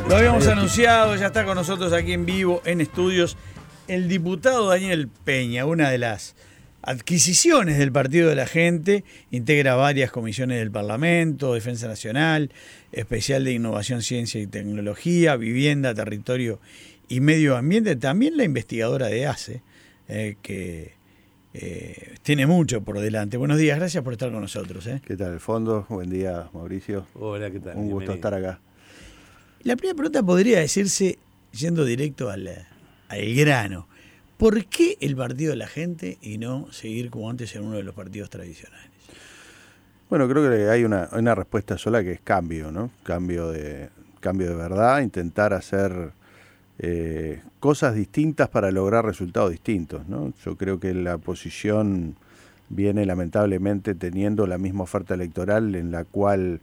Lo habíamos anunciado, ya está con nosotros aquí en vivo, en estudios, el diputado Daniel Peña, una de las adquisiciones del Partido de la Gente, integra varias comisiones del Parlamento, Defensa Nacional, Especial de Innovación, Ciencia y Tecnología, Vivienda, Territorio y Medio Ambiente, también la investigadora de ACE, que tiene mucho por delante. Buenos días, gracias por estar con nosotros. ¿Qué tal, Alfonso? Buen día, Mauricio. Hola, ¿qué tal? Un gusto estar acá. La primera pregunta podría decirse, yendo directo al grano, ¿por qué el Partido de la Gente y no seguir como antes en uno de los partidos tradicionales? Bueno, creo que hay una respuesta sola, que es cambio, ¿no? Cambio de verdad, intentar hacer cosas distintas para lograr resultados distintos, ¿no? Yo creo que la oposición viene lamentablemente teniendo la misma oferta electoral en la cual,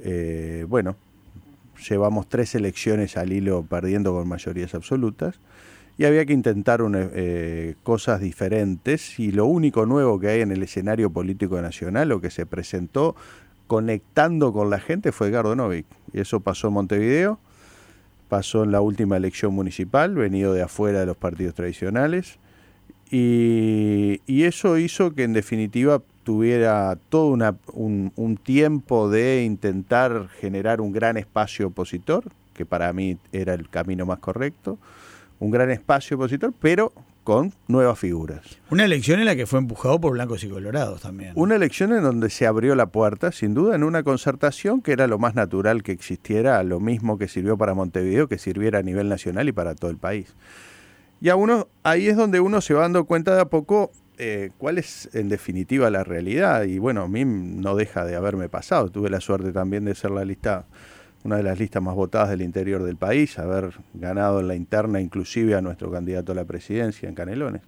llevamos 3 elecciones al hilo perdiendo con mayorías absolutas y había que intentar cosas diferentes, y lo único nuevo que hay en el escenario político nacional, o que se presentó conectando con la gente, fue Edgardo Novick. Y eso pasó en Montevideo, pasó en la última elección municipal, venido de afuera de los partidos tradicionales, y eso hizo que en definitiva tuviera todo un tiempo de intentar generar un gran espacio opositor, que para mí era el camino más correcto, un gran espacio opositor, pero con nuevas figuras. Una elección en la que fue empujado por blancos y colorados también. Una elección en donde se abrió la puerta, sin duda, en una concertación que era lo más natural que existiera, lo mismo que sirvió para Montevideo, que sirviera a nivel nacional y para todo el país. Y ahí es donde uno se va dando cuenta de a poco cuál es en definitiva la realidad. Y bueno, a mí no deja de haberme pasado. Tuve la suerte también de ser una de las listas más votadas del interior del país, haber ganado en la interna inclusive a nuestro candidato a la presidencia en Canelones.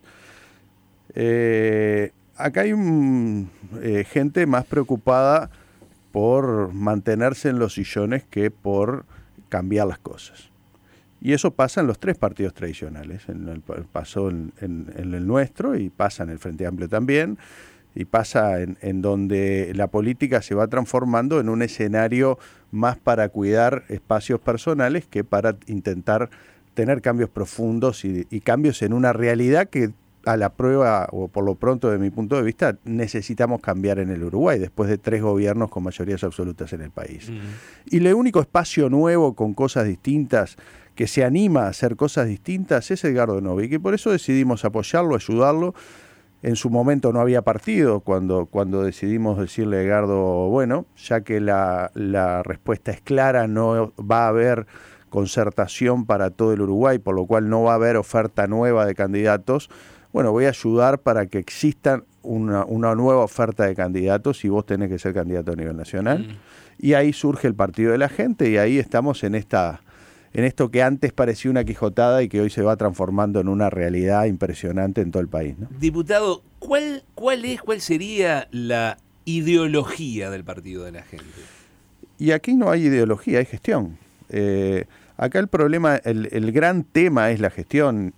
Acá hay gente más preocupada por mantenerse en los sillones que por cambiar las cosas. Y eso pasa en los 3 partidos tradicionales. Pasó en el nuestro, y pasa en el Frente Amplio también, y pasa en donde la política se va transformando en un escenario más para cuidar espacios personales que para intentar tener cambios profundos y cambios en una realidad que, a la prueba, o por lo pronto de mi punto de vista, necesitamos cambiar en el Uruguay, después de 3 gobiernos con mayorías absolutas en el país. Y el único espacio nuevo con cosas distintas, que se anima a hacer cosas distintas, es Edgardo Novick, y por eso decidimos apoyarlo, ayudarlo. En su momento no había partido cuando decidimos decirle a Edgardo, bueno, ya que la respuesta es clara, no va a haber concertación para todo el Uruguay, por lo cual no va a haber oferta nueva de candidatos. Bueno, voy a ayudar para que exista una nueva oferta de candidatos, y vos tenés que ser candidato a nivel nacional. Y ahí surge el Partido de la Gente, y ahí estamos en esto que antes parecía una quijotada y que hoy se va transformando en una realidad impresionante en todo el país, ¿no? Diputado, ¿cuál sería la ideología del Partido de la Gente? Y aquí no hay ideología, hay gestión. Acá el problema, el gran tema es la gestión,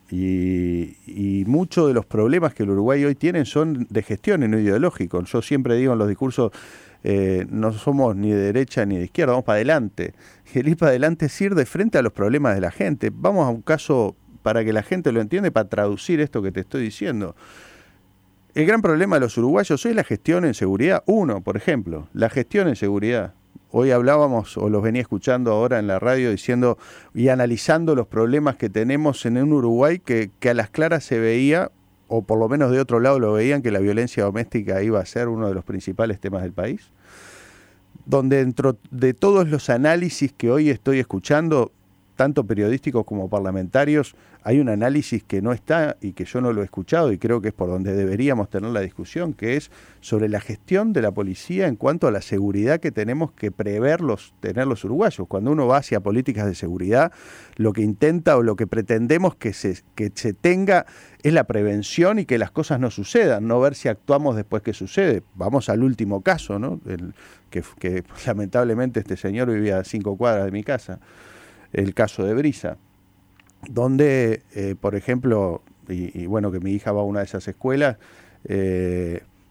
y muchos de los problemas que el Uruguay hoy tiene son de gestión y no ideológicos. Yo siempre digo en los discursos, no somos ni de derecha ni de izquierda, vamos para adelante. El ir para adelante es ir de frente a los problemas de la gente. Vamos a un caso para que la gente lo entienda, para traducir esto que te estoy diciendo. El gran problema de los uruguayos hoy es la gestión en seguridad. Por ejemplo, la gestión en seguridad. Hoy hablábamos, o los venía escuchando ahora en la radio, diciendo y analizando los problemas que tenemos en un Uruguay que a las claras se veía, o por lo menos de otro lado lo veían, que la violencia doméstica iba a ser uno de los principales temas del país. Donde dentro de todos los análisis que hoy estoy escuchando, tanto periodísticos como parlamentarios, hay un análisis que no está y que yo no lo he escuchado, y creo que es por donde deberíamos tener la discusión, que es sobre la gestión de la policía en cuanto a la seguridad que tenemos que tener los uruguayos. Cuando uno va hacia políticas de seguridad, lo que intenta o lo que pretendemos que se tenga es la prevención y que las cosas no sucedan, no ver si actuamos después que sucede. Vamos al último caso, ¿no? Que lamentablemente este señor vivía a 5 cuadras de mi casa, el caso de Brisa, donde, por ejemplo, y bueno, que mi hija va a una de esas escuelas,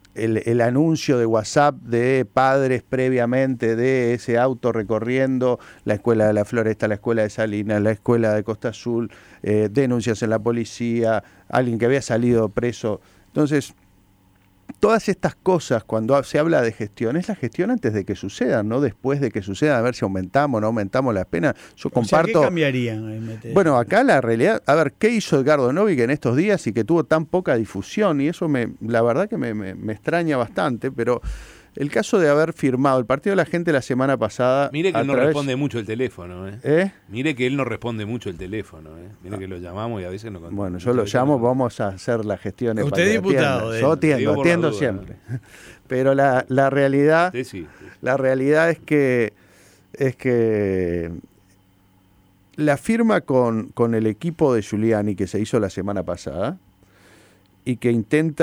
el anuncio de WhatsApp de padres previamente de ese auto recorriendo la escuela de la Floresta, la escuela de Salinas, la escuela de Costa Azul, denuncias en la policía, alguien que había salido preso. Entonces, todas estas cosas, cuando se habla de gestión, es la gestión antes de que sucedan, no después de que sucedan, a ver si aumentamos o no aumentamos las penas. Yo comparto. ¿Qué cambiarían? Bueno, acá la realidad, a ver, ¿qué hizo Edgardo Novick en estos días y que tuvo tan poca difusión? Y eso la verdad que me extraña bastante, pero el caso de haber firmado el Partido de la Gente la semana pasada. Mire que él no responde mucho el teléfono, Mire que él no responde mucho el teléfono, Mire que lo llamamos y a veces no contesta. Bueno, yo lo llamo, vamos a hacer las gestiones. Usted es diputado. Yo atiendo siempre. Pero la realidad, sí. La realidad es que la firma con el equipo de Giuliani que se hizo la semana pasada, y que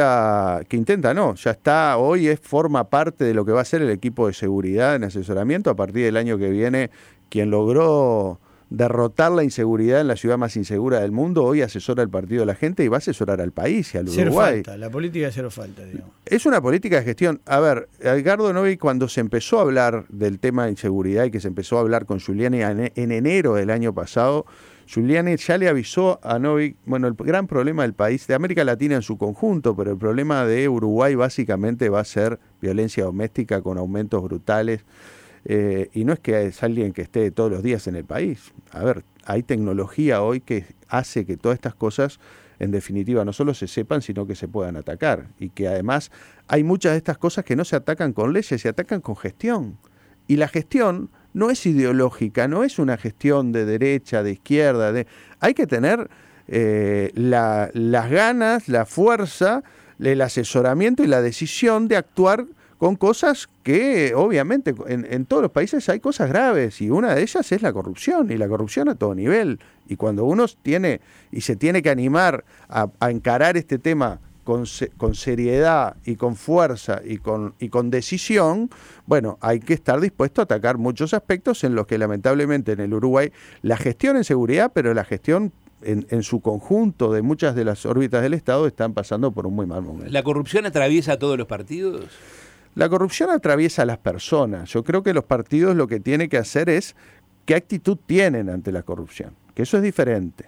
ya está, hoy forma parte de lo que va a ser el equipo de seguridad en asesoramiento a partir del año que viene. Quien logró derrotar la inseguridad en la ciudad más insegura del mundo, hoy asesora al Partido de la Gente y va a asesorar al país y al Uruguay. La política cero falta, digamos. Es una política de gestión. A ver, Edgardo Novick, cuando se empezó a hablar del tema de inseguridad y que se empezó a hablar con Giuliani en enero del año pasado, Giuliani ya le avisó a Novick, bueno, el gran problema del país, de América Latina en su conjunto, pero el problema de Uruguay básicamente va a ser violencia doméstica con aumentos brutales, y no es que es alguien que esté todos los días en el país. A ver, hay tecnología hoy que hace que todas estas cosas, en definitiva, no solo se sepan, sino que se puedan atacar, y que además hay muchas de estas cosas que no se atacan con leyes, se atacan con gestión, y la gestión no es ideológica, no es una gestión de derecha, de izquierda. Hay que tener las ganas, la fuerza, el asesoramiento y la decisión de actuar con cosas que, obviamente, en todos los países hay cosas graves, y una de ellas es la corrupción, y la corrupción a todo nivel. Y cuando uno se tiene que animar a encarar este tema con seriedad y con fuerza y con decisión, bueno, hay que estar dispuesto a atacar muchos aspectos en los que lamentablemente en el Uruguay la gestión en seguridad, pero la gestión en su conjunto de muchas de las órbitas del Estado están pasando por un muy mal momento. ¿La corrupción atraviesa a todos los partidos? La corrupción atraviesa a las personas. Yo creo que los partidos lo que tienen que hacer es qué actitud tienen ante la corrupción, que eso es diferente.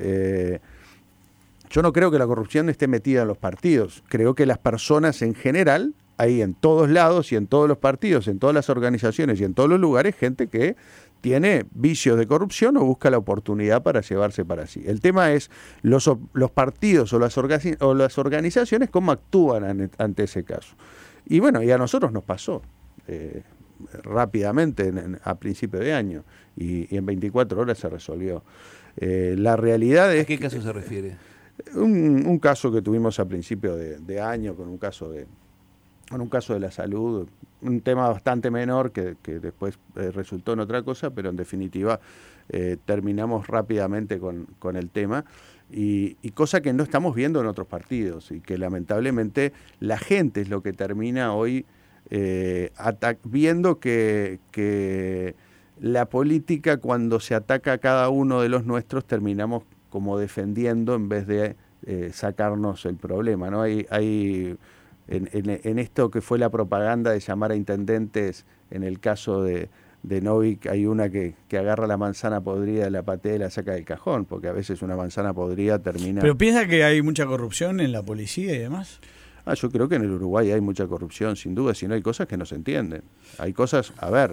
Yo no creo que la corrupción esté metida en los partidos. Creo que las personas en general, hay en todos lados y en todos los partidos, en todas las organizaciones y en todos los lugares, gente que tiene vicios de corrupción o busca la oportunidad para llevarse para sí. El tema es los partidos o las organizaciones cómo actúan ante ese caso. Y bueno, y a nosotros nos pasó rápidamente a principio de año y en 24 horas se resolvió. La realidad es... ¿A qué caso se refiere? Un caso que tuvimos a principio de año con un caso de la salud, un tema bastante menor que después resultó en otra cosa, pero en definitiva terminamos rápidamente con el tema, y cosa que no estamos viendo en otros partidos, y que lamentablemente la gente es lo que termina hoy viendo que la política, cuando se ataca a cada uno de los nuestros, terminamos como defendiendo en vez de sacarnos el problema, ¿no? Hay en esto que fue la propaganda de llamar a intendentes, en el caso de Novick, hay una que agarra la manzana podrida, la patea y la saca del cajón, porque a veces una manzana podrida termina... ¿Pero piensa que hay mucha corrupción en la policía y demás? Yo creo que en el Uruguay hay mucha corrupción, sin duda, si no hay cosas que no se entienden. Hay cosas, a ver,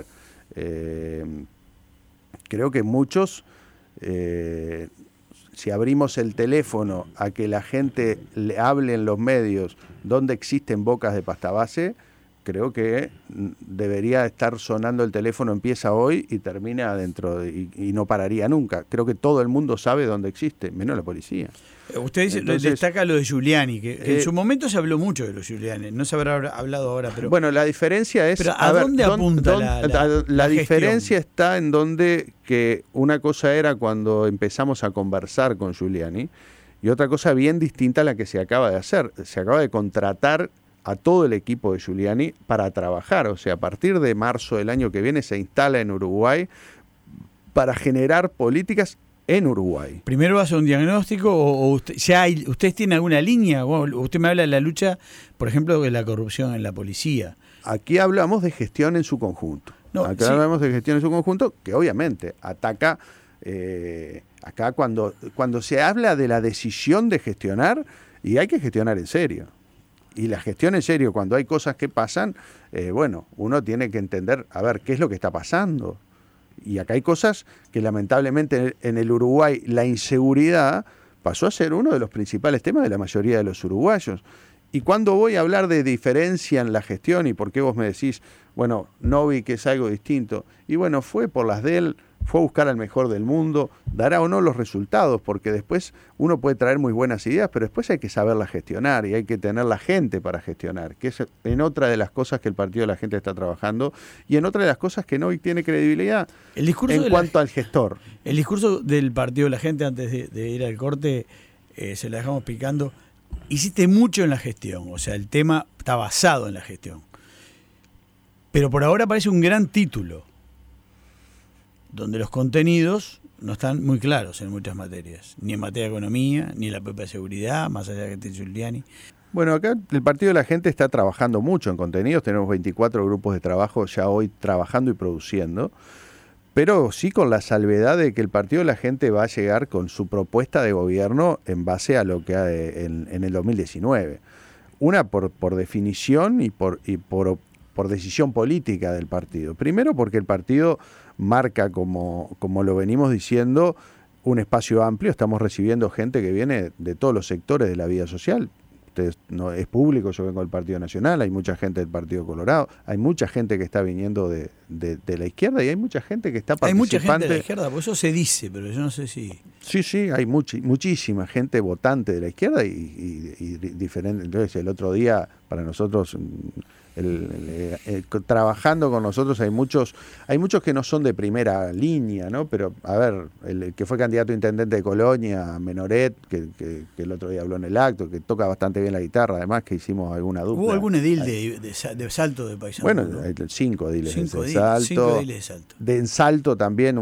creo que muchos... si abrimos el teléfono a que la gente le hable en los medios donde existen bocas de pasta base, creo que debería estar sonando el teléfono, empieza hoy y termina y no pararía nunca. Creo que todo el mundo sabe dónde existe, menos la policía. Usted dice, destaca lo de Giuliani, que en su momento se habló mucho de los Giuliani, no se habrá hablado ahora, pero... Bueno, la diferencia es... Pero ¿a dónde apunta la diferencia está en donde que una cosa era cuando empezamos a conversar con Giuliani y otra cosa bien distinta a la que se acaba de hacer. Se acaba de contratar a todo el equipo de Giuliani para trabajar, o sea, a partir de marzo del año que viene se instala en Uruguay para generar políticas en Uruguay. Primero va a ser un diagnóstico o ¿ustedes tienen alguna línea? Bueno, usted me habla de la lucha, por ejemplo, de la corrupción en la policía. Aquí hablamos de gestión en su conjunto. Hablamos de gestión en su conjunto, que obviamente ataca, acá cuando se habla de la decisión de gestionar, y hay que gestionar en serio. Y la gestión en serio, cuando hay cosas que pasan, uno tiene que entender, a ver, qué es lo que está pasando. Y acá hay cosas que lamentablemente en el Uruguay la inseguridad pasó a ser uno de los principales temas de la mayoría de los uruguayos. Y cuando voy a hablar de diferencia en la gestión y por qué vos me decís, bueno, Novik es algo distinto, y bueno, fue por las de él, fue a buscar al mejor del mundo, dará o no los resultados, porque después uno puede traer muy buenas ideas, pero después hay que saberlas gestionar y hay que tener la gente para gestionar, que es en otra de las cosas que el Partido de la Gente está trabajando y en otra de las cosas que Novik tiene credibilidad en cuanto al gestor. El discurso del Partido de la Gente, antes de ir al corte, se la dejamos picando. Hiciste mucho en la gestión, o sea, el tema está basado en la gestión. Pero por ahora parece un gran título, donde los contenidos no están muy claros en muchas materias, ni en materia de economía, ni en la propia seguridad, más allá de que esté Giuliani. Bueno, acá el Partido de la Gente está trabajando mucho en contenidos, tenemos 24 grupos de trabajo ya hoy trabajando y produciendo, pero sí con la salvedad de que el Partido de la Gente va a llegar con su propuesta de gobierno en base a lo que hay en el 2019. Una por definición y por decisión política del partido. Primero porque el partido marca, como lo venimos diciendo, un espacio amplio. Estamos recibiendo gente que viene de todos los sectores de la vida social. No es público, yo vengo del Partido Nacional, hay mucha gente del Partido Colorado, hay mucha gente que está viniendo de la izquierda y hay mucha gente que está participando. Hay mucha gente de la izquierda, por eso se dice, pero yo no sé si... Sí, hay muchísima gente votante de la izquierda y diferente. Entonces el otro día, para nosotros, trabajando con nosotros hay muchos que no son de primera línea, ¿no? Pero, a ver, el que fue candidato a intendente de Colonia, Menoret, que el otro día habló en el acto, que toca bastante bien la guitarra, además que hicimos alguna dupla. ¿Hubo algún edil de Salto de Paysandú? Bueno, ¿no? hay 5 ediles de Salto. 5 ediles de Salto. De en Salto también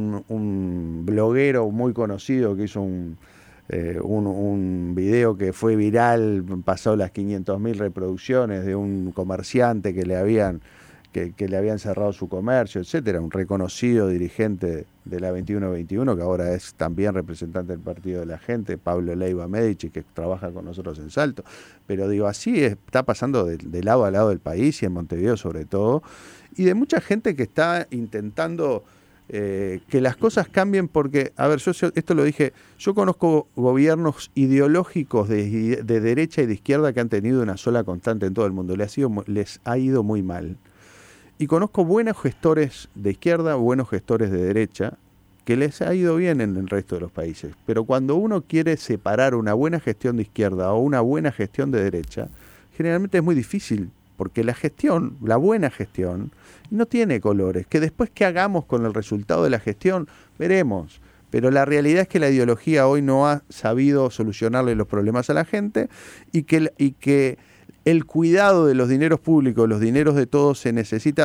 un bloguero muy conocido que hizo un video que fue viral, pasó las 500.000 reproducciones, de un comerciante que le habían cerrado su comercio, etcétera, un reconocido dirigente de la 2121 que ahora es también representante del Partido de la Gente, Pablo Leiva Medici, que trabaja con nosotros en Salto. Pero digo, así está pasando de lado a lado del país y en Montevideo sobre todo, y de mucha gente que está intentando que las cosas cambien, porque, a ver, yo esto lo dije, yo conozco gobiernos ideológicos de derecha y de izquierda que han tenido una sola constante en todo el mundo, les ha ido muy mal. Y conozco buenos gestores de izquierda, buenos gestores de derecha, que les ha ido bien en el resto de los países. Pero cuando uno quiere separar una buena gestión de izquierda o una buena gestión de derecha, generalmente es muy difícil, porque la buena gestión, no tiene colores. Que después qué hagamos con el resultado de la gestión, veremos. Pero la realidad es que la ideología hoy no ha sabido solucionarle los problemas a la gente y que el cuidado de los dineros públicos, los dineros de todos se necesita.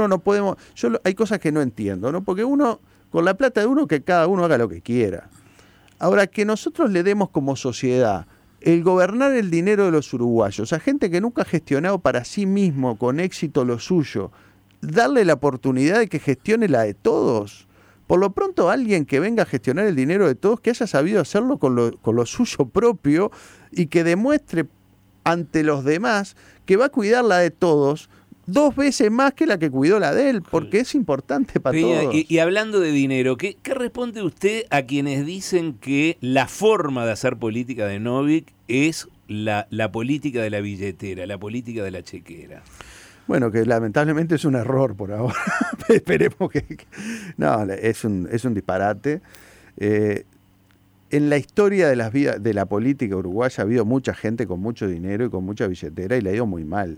Hay cosas que no entiendo, ¿no? Porque con la plata de uno, que cada uno haga lo que quiera. Ahora, que nosotros le demos como sociedad el gobernar el dinero de los uruguayos a gente que nunca ha gestionado para sí mismo con éxito lo suyo, darle la oportunidad de que gestione la de todos. Por lo pronto, alguien que venga a gestionar el dinero de todos, que haya sabido hacerlo con lo suyo propio y que demuestre ante los demás que va a cuidar la de todos 2 veces más que la que cuidó la de él, porque es importante para todos. Y hablando de dinero, ¿qué responde usted a quienes dicen que la forma de hacer política de Novik es la política de la billetera, la política de la chequera? Bueno, que lamentablemente es un error por ahora. Esperemos que... No, es un disparate. En la historia de la política uruguaya ha habido mucha gente con mucho dinero y con mucha billetera y le ha ido muy mal.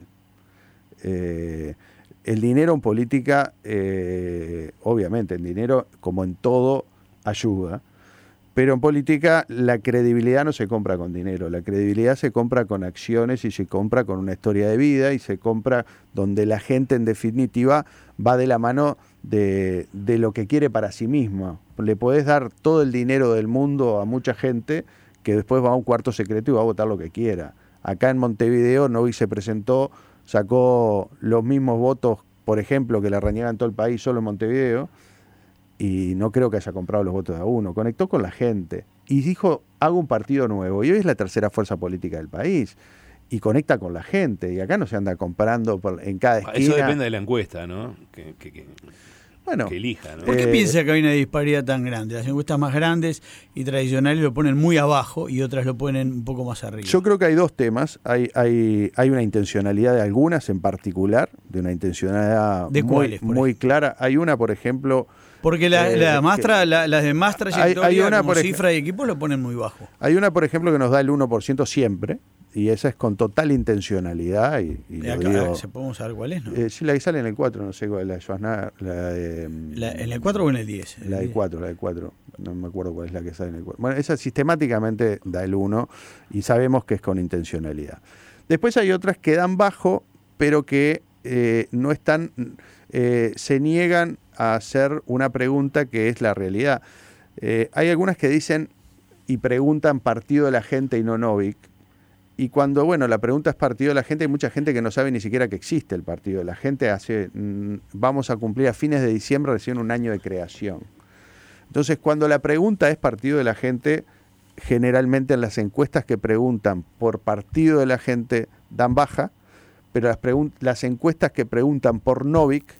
El dinero en política, obviamente, el dinero, como en todo, ayuda. Pero en política la credibilidad no se compra con dinero, la credibilidad se compra con acciones y se compra con una historia de vida y se compra donde la gente en definitiva va de la mano de lo que quiere para sí misma. le podés dar todo el dinero del mundo a mucha gente que después va a un cuarto secreto y va a votar lo que quiera. Acá en Montevideo Novik se presentó, sacó los mismos votos, por ejemplo, que le reniegan todo el país solo en Montevideo, y no creo que haya comprado los votos de a uno. Conectó con la gente y dijo, hago un partido nuevo. Y hoy es la tercera fuerza política del país. Y conecta con la gente. Y acá no se anda comprando en cada esquina. Eso depende de la encuesta, ¿no? Bueno, que elija, ¿no? ¿Por qué piensa que hay una disparidad tan grande? Las encuestas más grandes y tradicionales lo ponen muy abajo y otras lo ponen un poco más arriba. Yo creo que hay dos temas. Hay una intencionalidad de algunas en particular, de una intencionalidad muy clara. Hay una, por ejemplo... Porque las de más trayectoria, como cifra y equipos, lo ponen muy bajo. Hay una, por ejemplo, que nos da el 1% siempre, y esa es con total intencionalidad. Y acá, ¿podemos saber cuál es? ¿No? Sí, la que sale en el 4, no sé cuál es, la de Schwarzenegger, ¿En el 4 o en el 10? La del 4, no me acuerdo cuál es la que sale en el 4. Bueno, esa sistemáticamente da el 1 y sabemos que es con intencionalidad. Después hay otras que dan bajo, pero que no están, se niegan a hacer una pregunta que es la realidad. Hay algunas que dicen y preguntan partido de la gente y no Novik. Y cuando, la pregunta es partido de la gente, hay mucha gente que no sabe ni siquiera que existe el partido de la gente. Vamos a cumplir a fines de diciembre recién un año de creación. Entonces, cuando la pregunta es partido de la gente, generalmente en las encuestas que preguntan por partido de la gente dan baja, pero las encuestas que preguntan por Novik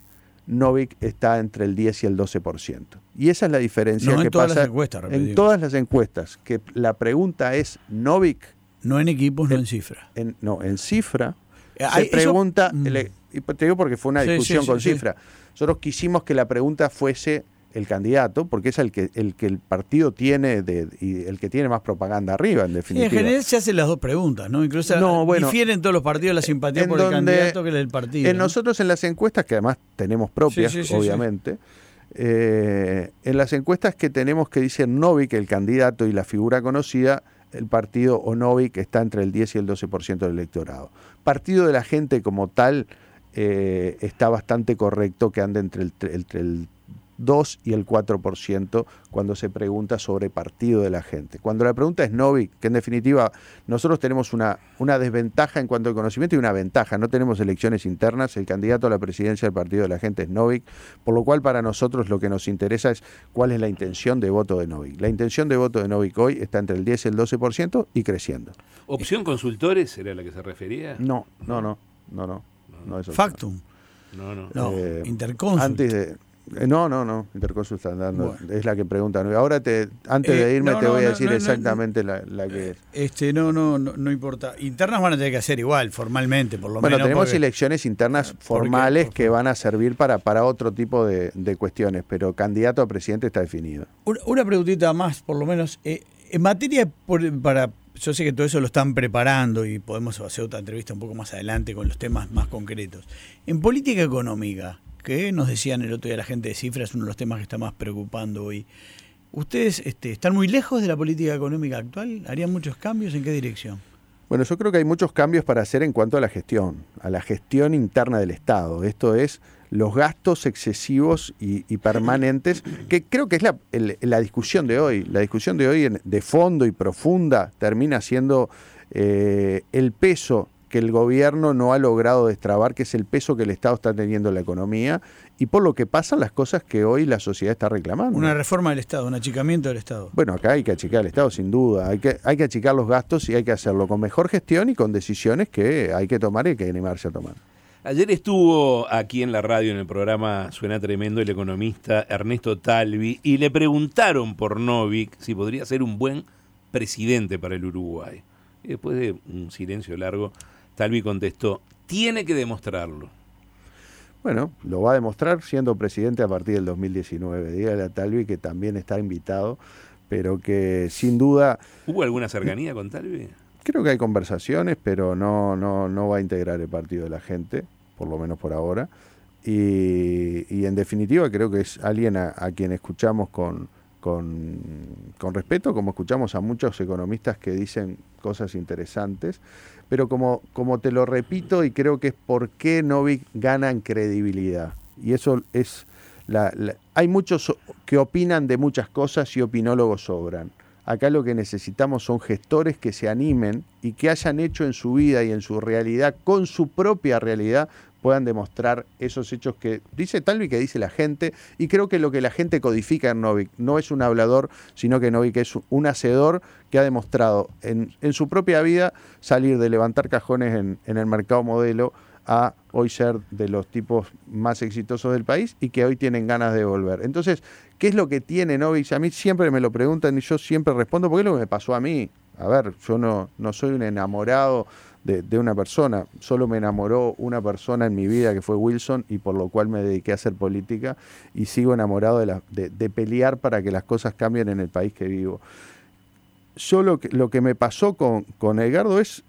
está entre el 10 y el 12%. Y esa es la diferencia que pasa en todas las encuestas, que la pregunta es Novik. No en equipos, no en cifra. En cifra se pregunta, y te digo porque fue una discusión con cifra. Nosotros quisimos que la pregunta fuese el candidato, porque es el que el partido tiene y el que tiene más propaganda arriba, en definitiva. En general se hacen las dos preguntas, ¿no? Incluso difieren todos los partidos la simpatía por el candidato que el partido. Nosotros en las encuestas, que además tenemos propias, obviamente, en las encuestas que tenemos que dicen Novik, el candidato y la figura conocida, el partido o Novik está entre el 10 y el 12% del electorado. Partido de la gente como tal está bastante correcto que ande entre el 2 y el 4% cuando se pregunta sobre partido de la gente. Cuando la pregunta es Novik, que en definitiva nosotros tenemos una desventaja en cuanto al conocimiento y una ventaja, no tenemos elecciones internas, el candidato a la presidencia del partido de la gente es Novik, por lo cual para nosotros lo que nos interesa es cuál es la intención de voto de Novik. La intención de voto de Novik hoy está entre el 10 y el 12% y creciendo. ¿Opción consultores era la que se refería? No es Factum. No. Interconsult. Antes de... No, Interconsult está dando, es la que pregunta. Ahora antes de irme te voy a decir exactamente la que es. No importa. Internas van a tener que hacer igual, formalmente, por lo menos. Bueno, tenemos elecciones internas formales que van a servir para otro tipo de cuestiones, pero candidato a presidente está definido. Una preguntita más, por lo menos. En materia, yo sé que todo eso lo están preparando y podemos hacer otra entrevista un poco más adelante con los temas más concretos. En política económica, que nos decían el otro día la gente de cifras, es uno de los temas que está más preocupando hoy. ¿Ustedes están muy lejos de la política económica actual? ¿Harían muchos cambios? ¿En qué dirección? Bueno, yo creo que hay muchos cambios para hacer en cuanto a la gestión interna del Estado. Esto es los gastos excesivos y permanentes, que creo que es la discusión de hoy. La discusión de hoy de fondo y profunda termina siendo el peso que el gobierno no ha logrado destrabar, que es el peso que el Estado está teniendo en la economía y por lo que pasan las cosas que hoy la sociedad está reclamando. Una reforma del Estado, un achicamiento del Estado. Bueno, acá hay que achicar el Estado, sin duda. Hay que achicar los gastos y hay que hacerlo con mejor gestión y con decisiones que hay que tomar y hay que animarse a tomar. Ayer estuvo aquí en la radio, en el programa Suena Tremendo, el economista Ernesto Talvi, y le preguntaron por Novik si podría ser un buen presidente para el Uruguay. Y después de un silencio largo, Talvi contestó, tiene que demostrarlo. Bueno, lo va a demostrar siendo presidente a partir del 2019. Dígale a Talvi que también está invitado, pero que sin duda... ¿Hubo alguna cercanía con Talvi? Creo que hay conversaciones, pero no va a integrar el partido de la gente, por lo menos por ahora. Y en definitiva creo que es alguien a quien escuchamos con respeto, como escuchamos a muchos economistas que dicen cosas interesantes, pero como te lo repito, y creo que es por qué Novik gana en credibilidad. Y eso es hay muchos que opinan de muchas cosas y opinólogos sobran. Acá lo que necesitamos son gestores que se animen y que hayan hecho en su vida y en su realidad, con su propia realidad, puedan demostrar esos hechos que dice Talvi, que dice la gente, y creo que lo que la gente codifica en Novik no es un hablador, sino que Novik es un hacedor que ha demostrado en su propia vida salir de levantar cajones en el mercado modelo a hoy ser de los tipos más exitosos del país y que hoy tienen ganas de volver. Entonces, ¿qué es lo que tiene Novik? A mí siempre me lo preguntan y yo siempre respondo, porque es lo que me pasó a mí. A ver, yo no soy un enamorado de una persona, solo me enamoró una persona en mi vida que fue Wilson, y por lo cual me dediqué a hacer política y sigo enamorado de pelear para que las cosas cambien en el país que vivo. Yo lo que me pasó con Edgardo es,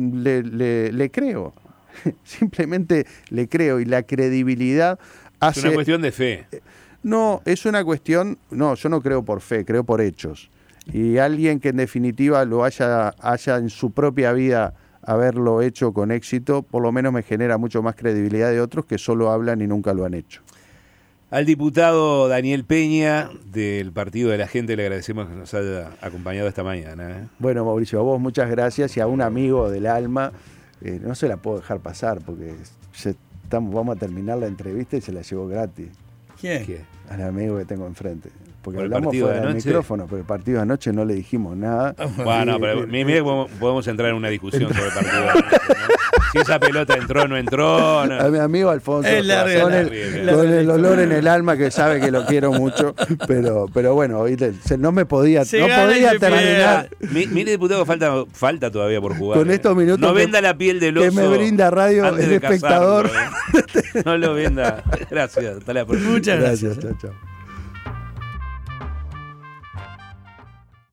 le creo, simplemente le creo, y la credibilidad hace... Es una cuestión de fe. No, es una cuestión, no, yo no creo por fe, creo por hechos. Y alguien que en definitiva lo haya en su propia vida haberlo hecho con éxito, por lo menos me genera mucho más credibilidad de otros que solo hablan y nunca lo han hecho. Al diputado Daniel Peña, del Partido de la Gente, le agradecemos que nos haya acompañado esta mañana. Bueno, Mauricio, a vos muchas gracias, y a un amigo del alma, no se la puedo dejar pasar porque vamos a terminar la entrevista y se la llevó gratis. ¿Quién? Al amigo que tengo enfrente. Porque ¿Por el hablamos partido fuera de del anoche? micrófono, pero el partido de anoche no le dijimos nada. Bueno, pero mire que podemos entrar en una discusión sobre el partido de anoche, ¿no? Si esa pelota entró o no entró. No. A mi amigo Alfonso, Es larga, con larga. el olor en el alma, que sabe que lo quiero mucho, pero bueno, ¿viste? No podía terminar. Mire, diputado, falta todavía por jugar. Con estos minutos no venda la piel del oso que me brinda radio antes el de espectador. casarlo, ¿eh? No lo venda. Gracias. Hasta la próxima. Muchas gracias. Chao, chao.